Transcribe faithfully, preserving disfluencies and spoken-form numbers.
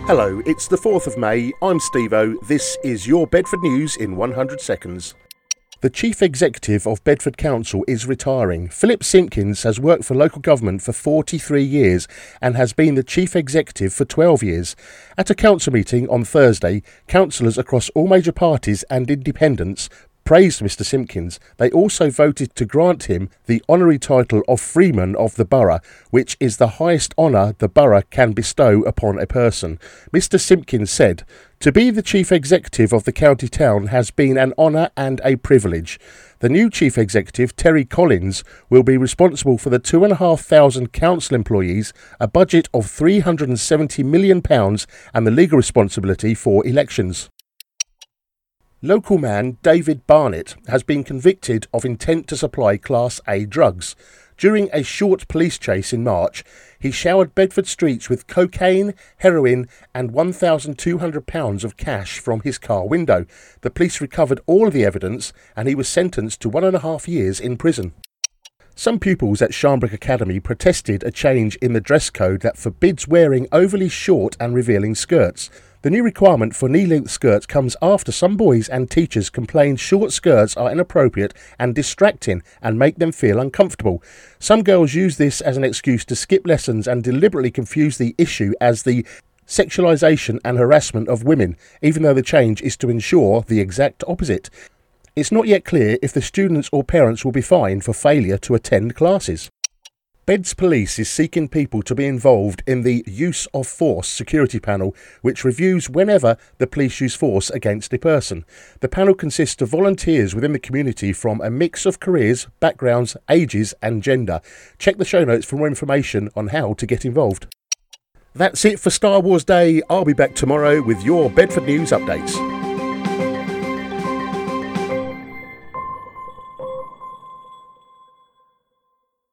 Hello, it's the fourth of May, I'm Steve-O, this is your Bedford News in one hundred seconds. The Chief Executive of Bedford Council is retiring. Philip Simpkins has worked for local government for forty-three years and has been the Chief Executive for twelve years. At a council meeting on Thursday, councillors across all major parties and independents praised Mr Simpkins. They also voted to grant him the honorary title of Freeman of the Borough, which is the highest honour the borough can bestow upon a person. Mr Simpkins said, "To be the Chief Executive of the county town has been an honour and a privilege. The new Chief Executive, Terry Collins, will be responsible for the two and a half thousand council employees, a budget of three hundred and seventy million pounds and the legal responsibility for elections." Local man David Barnett has been convicted of intent to supply Class A drugs. During a short police chase in March, he showered Bedford streets with cocaine, heroin and one thousand two hundred pounds of cash from his car window. The police recovered all of the evidence and he was sentenced to one and a half years in prison. Some pupils at Sharnbrook Academy protested a change in the dress code that forbids wearing overly short and revealing skirts. The new requirement for knee-length skirts comes after some boys and teachers complained short skirts are inappropriate and distracting and make them feel uncomfortable. Some girls use this as an excuse to skip lessons and deliberately confuse the issue as the sexualisation and harassment of women, even though the change is to ensure the exact opposite. It's not yet clear if the students or parents will be fined for failure to attend classes. Beds Police is seeking people to be involved in the Use of Force security panel, which reviews whenever the police use force against a person. The panel consists of volunteers within the community from a mix of careers, backgrounds, ages and gender. Check the show notes for more information on how to get involved. That's it for Star Wars Day. I'll be back tomorrow with your Bedford News updates.